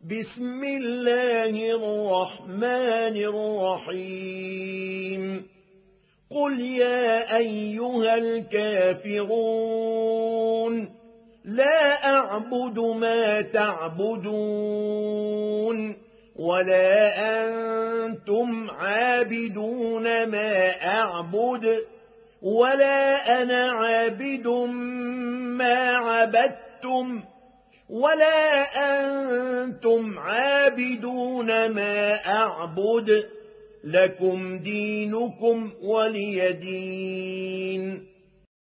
بسم الله الرحمن الرحيم قل يا أيها الكافرون لا أعبد ما تعبدون ولا أنتم عابدون ما أعبد ولا أنا عابد ما عبدتم ولا أنتم عابدون ما أعبد لكم دينكم ولي دين.